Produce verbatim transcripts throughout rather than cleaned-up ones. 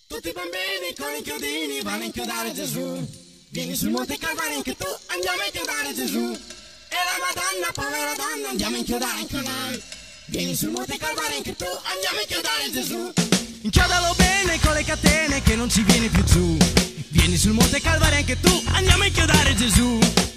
Tutti i bambini con i chiodini vanno a inchiodare Gesù. Vieni sul Monte Calvario anche tu, andiamo a inchiodare Gesù. E la Madonna, povera donna, andiamo a inchiodare anche noi. Vieni sul Monte Calvario anche tu, andiamo a inchiodare Gesù. Inchiodalo bene con le catene che non ci vieni più giù. Vieni sul Monte Calvario anche tu, andiamo a inchiodare Gesù.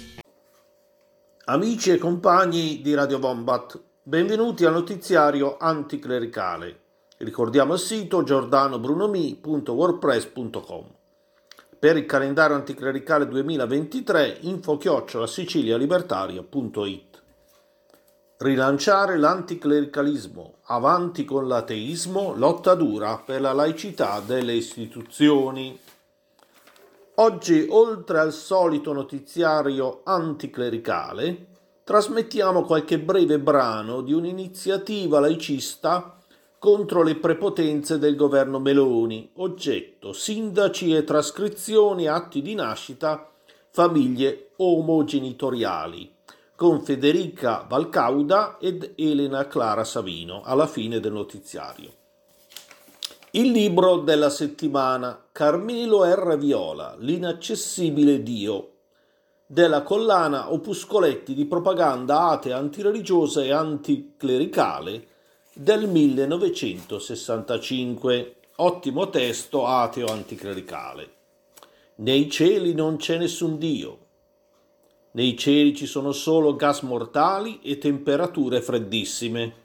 Amici e compagni di Radio Wombat, benvenuti al notiziario anticlericale. Ricordiamo il sito giordano bruno mi punto wordpress punto com. Per il calendario anticlericale duemilaventitré, info chiocciola sicilialibertaria punto it. Rilanciare l'anticlericalismo, avanti con l'ateismo, lotta dura per la laicità delle istituzioni. Oggi, oltre al solito notiziario anticlericale, trasmettiamo qualche breve brano di un'iniziativa laicista contro le prepotenze del governo Meloni, oggetto sindaci e trascrizioni, atti di nascita, famiglie omogenitoriali, con Federica Valcauda ed Elena Clara Savino, alla fine del notiziario. Il libro della settimana, Carmelo R. Viola, l'inaccessibile Dio, della collana Opuscoletti di propaganda atea, antireligiosa e anticlericale del millenovecentosessantacinque. Ottimo testo ateo anticlericale. Nei cieli non c'è nessun Dio. Nei cieli ci sono solo gas mortali e temperature freddissime.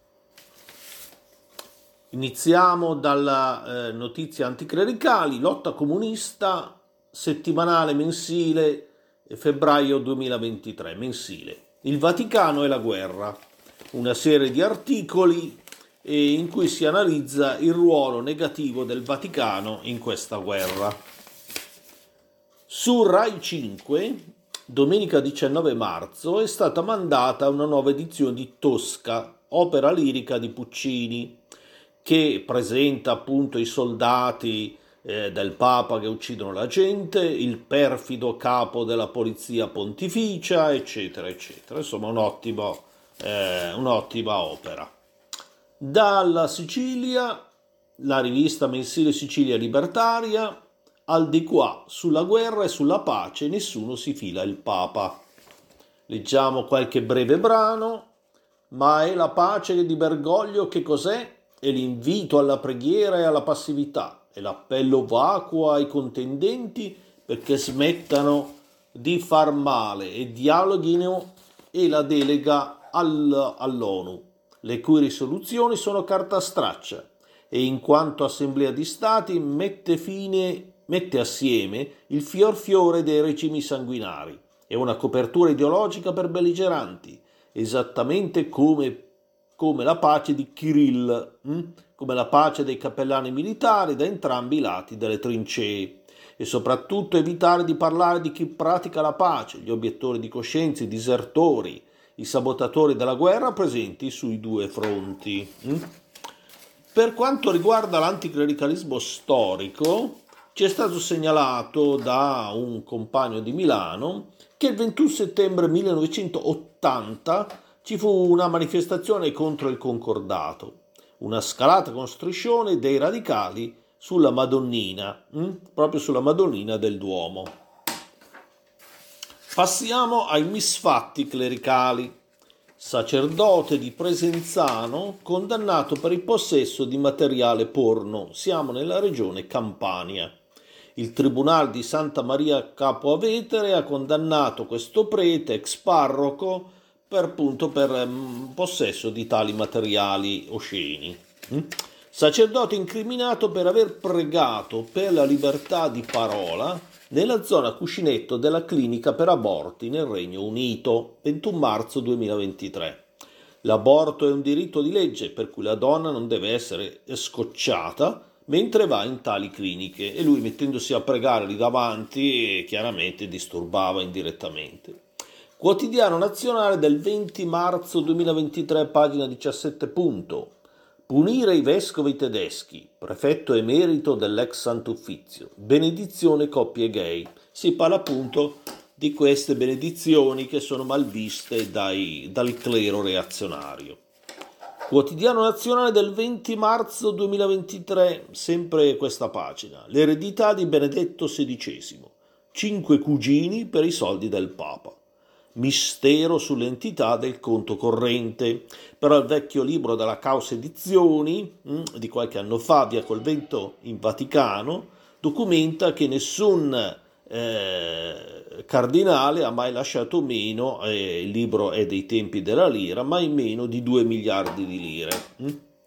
Iniziamo dalla eh, notizia anticlericali, lotta comunista, settimanale mensile, febbraio duemilaventitré, mensile. Il Vaticano e la guerra. Una serie di articoli in cui si analizza il ruolo negativo del Vaticano in questa guerra. Su Rai cinque, domenica diciannove marzo, è stata mandata una nuova edizione di Tosca, opera lirica di Puccini, che presenta appunto i soldati eh, del Papa che uccidono la gente, il perfido capo della polizia pontificia, eccetera, eccetera. Insomma, un ottimo Eh, un'ottima opera. Dalla Sicilia, la rivista mensile Sicilia Libertaria, al di qua, sulla guerra e sulla pace nessuno si fila il Papa. Leggiamo qualche breve brano. Ma è la pace di Bergoglio che cos'è? È l'invito alla preghiera e alla passività, è l'appello vacuo ai contendenti perché smettano di far male e dialoghino, e la delega all'ONU, le cui risoluzioni sono carta straccia, e in quanto Assemblea di Stati mette fine, mette assieme il fior fiore dei regimi sanguinari e una copertura ideologica per belligeranti, esattamente come, come la pace di Kirill, hm? come la pace dei cappellani militari da entrambi i lati delle trincee, e soprattutto evitare di parlare di chi pratica la pace, gli obiettori di coscienza, i disertori, i sabotatori della guerra presenti sui due fronti. Per quanto riguarda l'anticlericalismo storico, ci è stato segnalato da un compagno di Milano che il ventuno settembre millenovecentottanta ci fu una manifestazione contro il concordato, una scalata con striscione dei radicali sulla Madonnina, proprio sulla Madonnina del Duomo. Passiamo ai misfatti clericali. Sacerdote di Presenzano condannato per il possesso di materiale porno. Siamo nella regione Campania. Il Tribunale di Santa Maria Capo Avetere ha condannato questo prete, ex parroco, per, appunto, per um, possesso di tali materiali osceni. Mm? Sacerdote incriminato per aver pregato per la libertà di parola nella zona cuscinetto della clinica per aborti nel Regno Unito, ventuno marzo duemilaventitré. L'aborto è un diritto di legge per cui la donna non deve essere scocciata mentre va in tali cliniche, e lui, mettendosi a pregare lì davanti, chiaramente disturbava indirettamente. Quotidiano Nazionale del venti marzo duemilaventitré, pagina diciassette. Punto. Punire i vescovi tedeschi, prefetto emerito dell'ex Sant'Uffizio, benedizione coppie gay. Si parla appunto di queste benedizioni che sono malviste dai, dal clero reazionario. Quotidiano Nazionale del venti marzo duemilaventitré, sempre questa pagina. L'eredità di Benedetto sedicesimo. Cinque cugini per i soldi del Papa. Mistero sull'entità del conto corrente. Però il vecchio libro della Caos Edizioni, mh, di qualche anno fa, Via col vento in Vaticano, documenta che nessun eh, cardinale ha mai lasciato meno, eh, il libro è dei tempi della lira, mai meno di due miliardi di lire. Mh?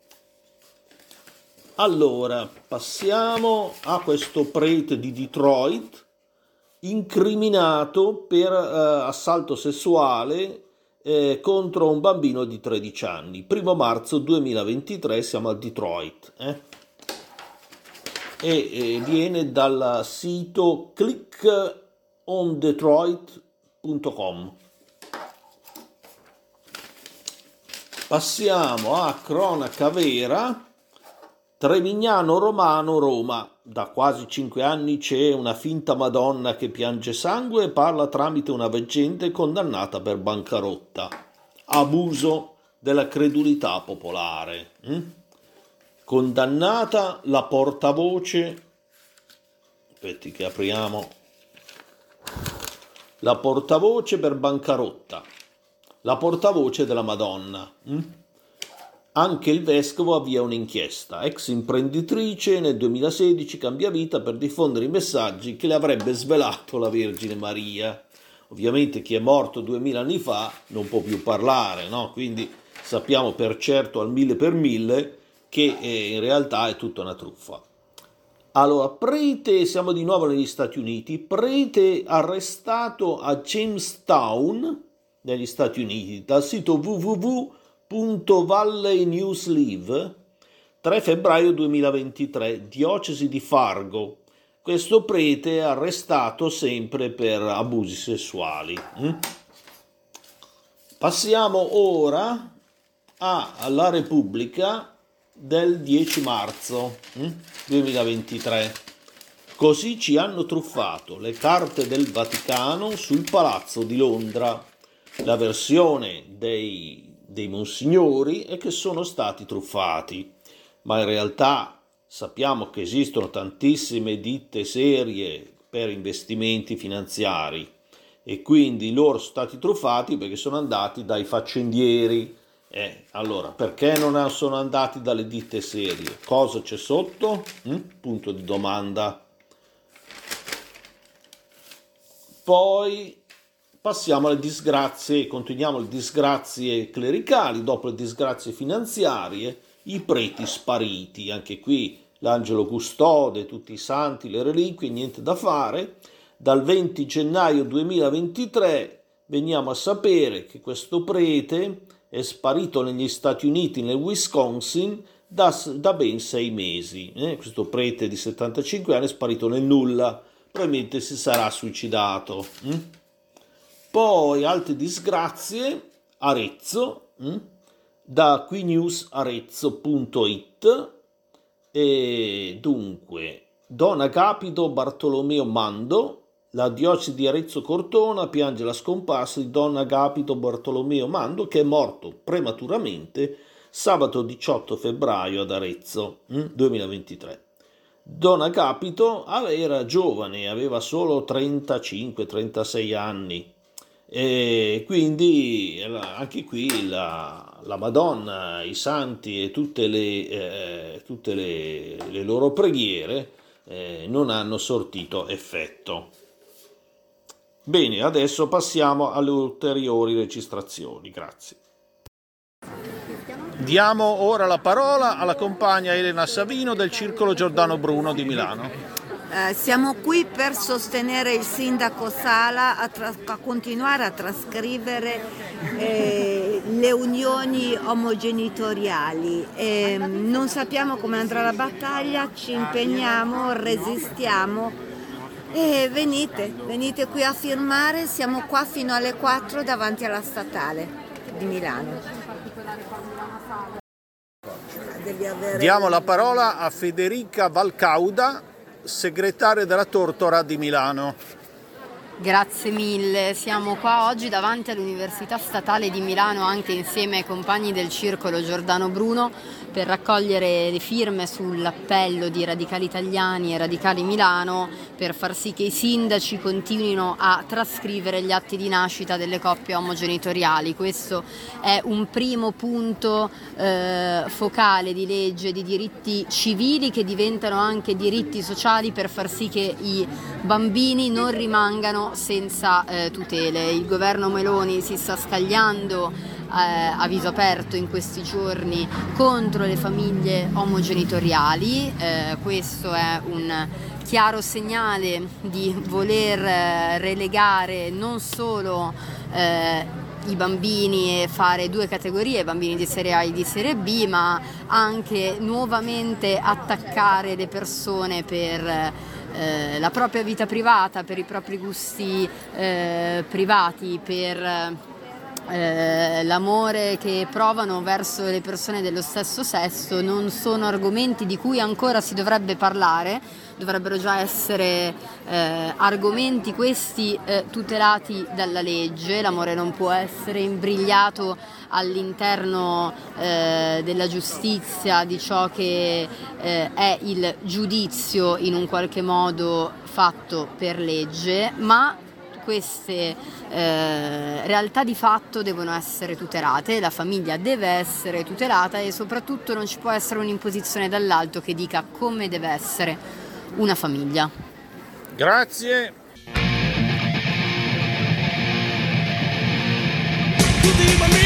Allora, passiamo a questo prete di Detroit, incriminato per eh, assalto sessuale eh, contro un bambino di tredici anni. Primo marzo duemilaventitré, siamo a Detroit. Eh? E eh, viene dal sito click on detroit punto com. Passiamo a cronaca vera. Trevignano Romano, Roma. Da quasi cinque anni c'è una finta Madonna che piange sangue e parla tramite una veggente condannata per bancarotta. Abuso della credulità popolare. Hm? Condannata la portavoce. Aspetti che apriamo. La portavoce per bancarotta. La portavoce della Madonna. Hm? Anche il vescovo avvia un'inchiesta. Ex imprenditrice nel duemilasedici cambia vita per diffondere i messaggi che le avrebbe svelato la Vergine Maria. Ovviamente chi è morto duemila anni fa non può più parlare, no? Quindi sappiamo per certo al mille per mille che eh, in realtà è tutta una truffa. Allora, prete, siamo di nuovo negli Stati Uniti, prete arrestato a Jamestown, negli Stati Uniti, dal sito w w w punto valley news live, tre febbraio duemilaventitré, diocesi di Fargo. Questo prete è arrestato sempre per abusi sessuali. Passiamo ora alla Repubblica del dieci marzo duemilaventitré. Così ci hanno truffato le carte del Vaticano sul Palazzo di Londra. La versione dei dei monsignori è che sono stati truffati, ma in realtà sappiamo che esistono tantissime ditte serie per investimenti finanziari e quindi loro sono stati truffati perché sono andati dai faccendieri. Eh, allora, perché non sono andati dalle ditte serie? Cosa c'è sotto? Mm? Punto di domanda. Poi passiamo alle disgrazie, continuiamo le disgrazie clericali, dopo le disgrazie finanziarie, i preti spariti, anche qui l'angelo custode, tutti i santi, le reliquie, niente da fare. Dal venti gennaio duemilaventitré veniamo a sapere che questo prete è sparito negli Stati Uniti, nel Wisconsin, da, da ben sei mesi. Eh? Questo prete di settantacinque anni è sparito nel nulla, probabilmente si sarà suicidato. Hm? Poi altre disgrazie, Arezzo, hm? da qui news arezzo punto it, e dunque Don Agapito Bartolomeo Mando, la diocesi di Arezzo Cortona piange la scomparsa di Don Agapito Bartolomeo Mando, che è morto prematuramente sabato diciotto febbraio ad Arezzo hm? duemilaventitré. Don Agapito era giovane, aveva solo trentacinque trentasei anni. E quindi anche qui la, la Madonna, i santi e tutte le, eh, tutte le, le loro preghiere eh, non hanno sortito effetto. Bene, adesso passiamo alle ulteriori registrazioni. Grazie. Diamo ora la parola alla compagna Elena Savino del Circolo Giordano Bruno di Milano. Eh, siamo qui per sostenere il sindaco Sala a, tra- a continuare a trascrivere eh, le unioni omogenitoriali. Eh, non sappiamo come andrà la battaglia, ci impegniamo, resistiamo e venite, venite qui a firmare, siamo qua fino alle quattro davanti alla statale di Milano. Diamo la parola a Federica Valcauda, segretaria della Tortora di Milano. Grazie mille, siamo qua oggi davanti all'Università Statale di Milano anche insieme ai compagni del Circolo Giordano Bruno per raccogliere le firme sull'appello di Radicali Italiani e Radicali Milano per far sì che i sindaci continuino a trascrivere gli atti di nascita delle coppie omogenitoriali. Questo è un primo punto eh, focale di legge di diritti civili che diventano anche diritti sociali per far sì che i bambini non rimangano senza eh, tutele. Il governo Meloni si sta scagliando eh, a viso aperto in questi giorni contro le famiglie omogenitoriali, eh, questo è un chiaro segnale di voler eh, relegare non solo eh, i bambini e fare due categorie, bambini di serie A e di serie B, ma anche nuovamente attaccare le persone per Eh, la propria vita privata, per i propri gusti eh, privati, per eh, l'amore che provano verso le persone dello stesso sesso. Non sono argomenti di cui ancora si dovrebbe parlare, dovrebbero già essere eh, argomenti questi eh, tutelati dalla legge. L'amore non può essere imbrigliato all'interno eh, della giustizia di ciò che eh, è il giudizio in un qualche modo fatto per legge, ma queste eh, realtà di fatto devono essere tutelate, la famiglia deve essere tutelata e soprattutto non ci può essere un'imposizione dall'alto che dica come deve essere una famiglia. Grazie. Tutti i bambini